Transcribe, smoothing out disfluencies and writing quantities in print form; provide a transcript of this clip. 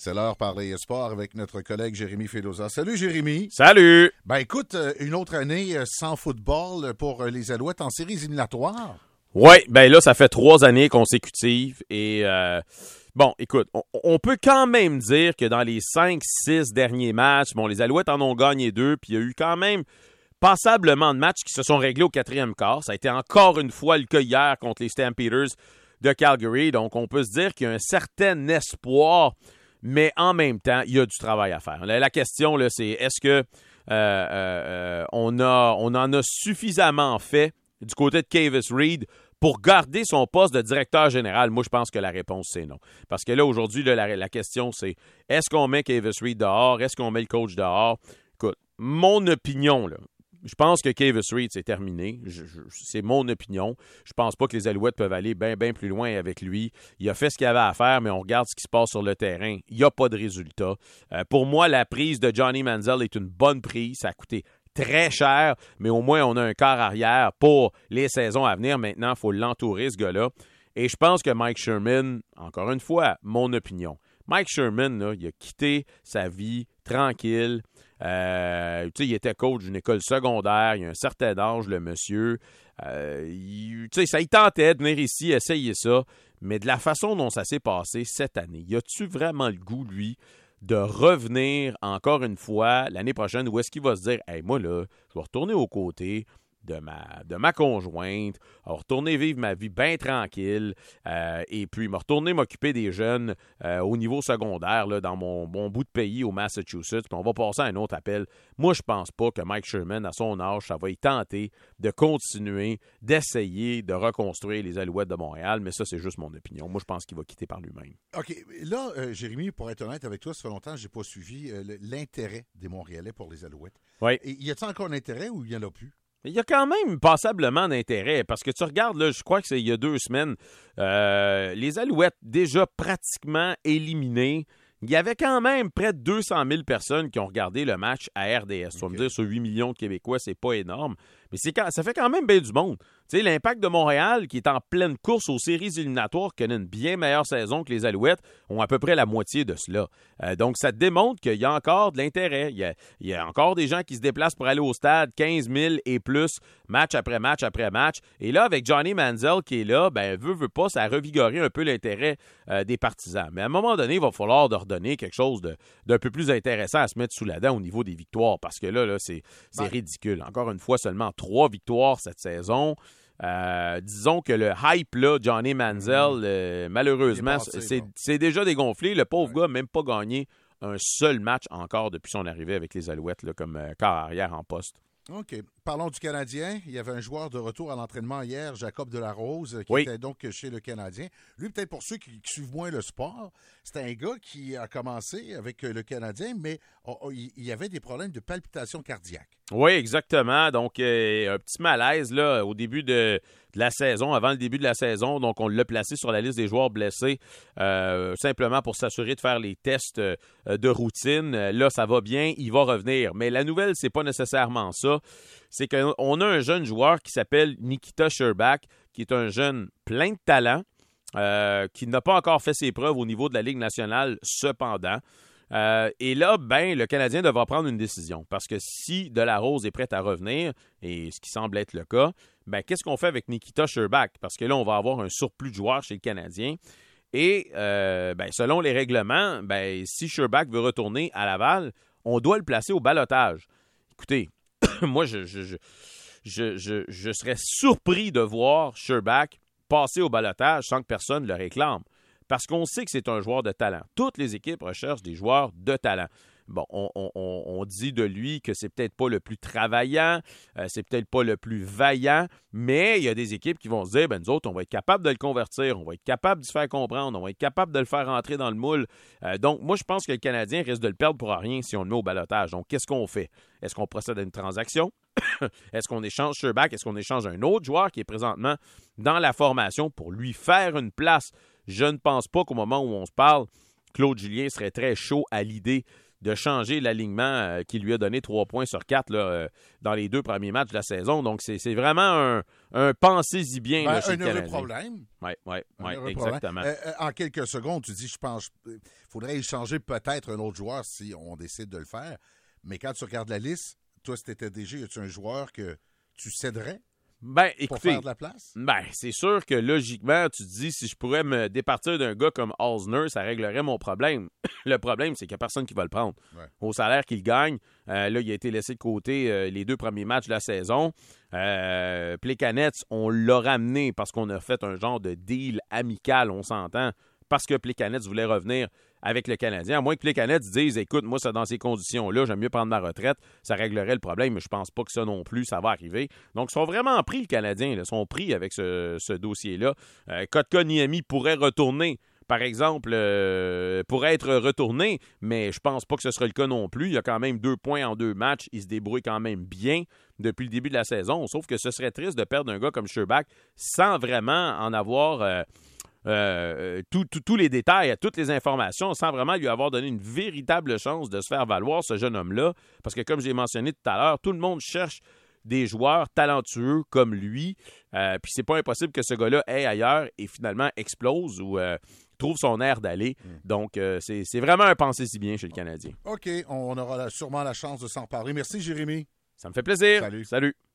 C'est l'heure parler sport avec notre collègue Jérémy Filosa. Salut Jérémy. Salut. Ben écoute, une autre année sans football pour les Alouettes en séries éliminatoires. Oui, ben là, ça fait 3 années consécutives et bon, écoute, on peut quand même dire que dans les 5-6 derniers matchs, bon, les Alouettes en ont gagné 2, puis il y a eu quand même passablement de matchs qui se sont réglés au 4e quart. Ça a été encore une fois le cas hier contre les Stampeders de Calgary, donc on peut se dire qu'il y a un certain espoir. Mais en même temps, il y a du travail à faire. La question, là, c'est est-ce que on en a suffisamment fait du côté de Kavis Reed pour garder son poste de directeur général? Moi, je pense que la réponse, c'est non. Parce que là, aujourd'hui, là, la question, c'est est-ce qu'on met Kavis Reed dehors? Est-ce qu'on met le coach dehors? Écoute, mon opinion, là, je pense que Kavis Reed, c'est terminé. C'est mon opinion. Je pense pas que les Alouettes peuvent aller bien plus loin avec lui. Il a fait ce qu'il avait à faire, mais on regarde ce qui se passe sur le terrain. Il n'y a pas de résultat. Pour moi, la prise de Johnny Manziel est une bonne prise. Ça a coûté très cher, mais au moins, on a un quart arrière pour les saisons à venir. Maintenant, il faut l'entourer, ce gars-là. Et je pense que Mike Sherman, encore une fois, mon opinion. Mike Sherman, là, il a quitté sa vie tranquille. Il était coach d'une école secondaire, il a un certain âge, le monsieur. Ça il tentait de venir ici, essayer ça, mais de la façon dont ça s'est passé cette année, y a-tu vraiment le goût, lui, de revenir encore une fois l'année prochaine, où est-ce qu'il va se dire « Hey, moi, là, je vais retourner aux côtés de ma conjointe, retourner vivre ma vie bien tranquille, et puis me retourner m'occuper des jeunes au niveau secondaire là, dans mon bout de pays au Massachusetts, puis on va passer à un autre appel. » Moi, je pense pas que Mike Sherman, à son âge, ça va y tenter de continuer, d'essayer de reconstruire les Alouettes de Montréal, mais ça, c'est juste mon opinion. Moi, je pense qu'il va quitter par lui-même. OK. Là, Jérémy, pour être honnête avec toi, ça fait longtemps que je n'ai pas suivi l'intérêt des Montréalais pour les Alouettes. Oui. Et y a-t-il encore un intérêt ou il n'y en a plus? Il y a quand même passablement d'intérêt, parce que tu regardes, là, je crois que c'est il y a 2 semaines, les Alouettes déjà pratiquement éliminées. Il y avait quand même près de 200 000 personnes qui ont regardé le match à RDS. Tu vas me dire, sur 8 millions de Québécois, c'est pas énorme, mais ça fait quand même bien du monde. Tu sais, l'Impact de Montréal, qui est en pleine course aux séries éliminatoires, connaît une bien meilleure saison que les Alouettes, ont à peu près la moitié de cela. Donc, ça démontre qu'il y a encore de l'intérêt. Il y a encore des gens qui se déplacent pour aller au stade, 15 000 et plus, match après match après match. Et là, avec Johnny Manziel qui est là, veut pas, ça a revigoré un peu l'intérêt des partisans. Mais à un moment donné, il va falloir leur donner quelque chose d'un peu plus intéressant à se mettre sous la dent au niveau des victoires, parce que là c'est ridicule. Encore une fois, seulement 3 victoires cette saison. Disons que le hype, là, Johnny Manziel, malheureusement, c'est déjà dégonflé. Le pauvre gars n'a même pas gagné un seul match encore depuis son arrivée avec les Alouettes là, comme quart arrière en poste. OK. Parlons du Canadien. Il y avait un joueur de retour à l'entraînement hier, Jacob Delarose, qui était donc chez le Canadien. Lui, peut-être pour ceux qui suivent moins le sport, c'est un gars qui a commencé avec le Canadien, mais il y avait des problèmes de palpitations cardiaques. Oui, exactement. Donc, un petit malaise là, au début de la saison, avant le début de la saison. Donc, on l'a placé sur la liste des joueurs blessés simplement pour s'assurer de faire les tests de routine. Là, ça va bien, il va revenir. Mais la nouvelle, c'est pas nécessairement ça. C'est qu'on a un jeune joueur qui s'appelle Nikita Scherbak, qui est un jeune plein de talent, qui n'a pas encore fait ses preuves au niveau de la Ligue nationale, cependant. Et là, le Canadien devra prendre une décision. Parce que si Delarose est prêt à revenir, et ce qui semble être le cas, qu'est-ce qu'on fait avec Nikita Scherbak? Parce que là, on va avoir un surplus de joueurs chez le Canadien. Et selon les règlements, si Scherbak veut retourner à Laval, on doit le placer au ballottage. Écoutez, moi, je serais surpris de voir Scherbak passer au ballottage sans que personne le réclame. Parce qu'on sait que c'est un joueur de talent. Toutes les équipes recherchent des joueurs de talent. Bon, on dit de lui que c'est peut-être pas le plus travaillant, c'est peut-être pas le plus vaillant, mais il y a des équipes qui vont se dire, nous autres, on va être capable de le convertir, on va être capable de se faire comprendre, on va être capable de le faire rentrer dans le moule. Donc, moi, je pense que le Canadien risque de le perdre pour rien si on le met au ballottage. Donc, qu'est-ce qu'on fait? Est-ce qu'on procède à une transaction? Est-ce qu'on échange Scherbak? Est-ce qu'on échange un autre joueur qui est présentement dans la formation pour lui faire une place? Je ne pense pas qu'au moment où on se parle, Claude Julien serait très chaud à l'idée de changer l'alignement qui lui a donné 3 points sur 4 là, dans les 2 premiers matchs de la saison. Donc, c'est vraiment un pensez-y bien là, chez le Canadien. Un heureux problème. Oui, exactement. En quelques secondes, tu dis, je pense, il faudrait échanger peut-être un autre joueur si on décide de le faire. Mais quand tu regardes la liste, toi, si tu étais DG, y a-tu un joueur que tu céderais? Écoutez, pour faire de la place? C'est sûr que logiquement, tu te dis, si je pourrais me départir d'un gars comme Osner, ça réglerait mon problème. Le problème, c'est qu'il n'y a personne qui va le prendre. Ouais. Au salaire qu'il gagne, là, il a été laissé de côté les 2 premiers matchs de la saison. Plekanec, on l'a ramené parce qu'on a fait un genre de deal amical, on s'entend, parce que Plekanec voulait revenir avec le Canadien. À moins que Plekanec dise, écoute, moi, ça, dans ces conditions-là, j'aime mieux prendre ma retraite, ça réglerait le problème, mais je pense pas que ça non plus, ça va arriver. Donc, ils sont vraiment pris, le Canadien, ils sont pris avec ce dossier-là. Kotkaniemi pourrait retourner, par exemple, pourrait être retourné, mais je pense pas que ce sera le cas non plus. Il y a quand même 2 points en 2 matchs, il se débrouille quand même bien depuis le début de la saison, sauf que ce serait triste de perdre un gars comme Scherbak sans vraiment en avoir... tous les détails, toutes les informations, sans vraiment lui avoir donné une véritable chance de se faire valoir, ce jeune homme-là. Parce que, comme j'ai mentionné tout à l'heure, tout le monde cherche des joueurs talentueux comme lui. Puis c'est pas impossible que ce gars-là aille ailleurs et finalement explose ou trouve son air d'aller. Donc, c'est vraiment un pensée-si bien chez le Canadien. OK, on aura sûrement la chance de s'en parler. Merci, Jérémy. Ça me fait plaisir. Salut. Salut.